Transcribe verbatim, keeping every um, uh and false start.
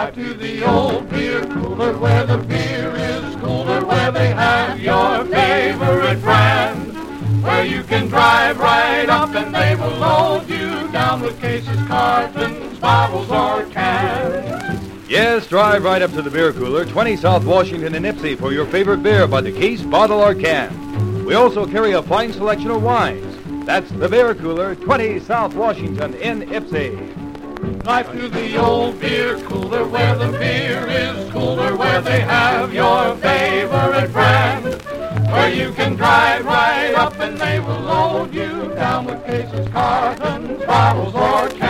Drive to the old beer cooler where the beer is cooler, where they have your favorite brand, where you can drive right up and they will load you down with cases, cartons, bottles, or cans. Yes, drive right up to the beer cooler, twenty South Washington in Ipsy for your favorite beer by the case, bottle, or can. We also carry a fine selection of wines. That's the beer cooler, twenty South Washington in Ipsy. Drive to the old beer cooler where the beer is cooler, where they have your favorite brand, where you can drive right up and they will load you down with cases, cartons, bottles, or cans.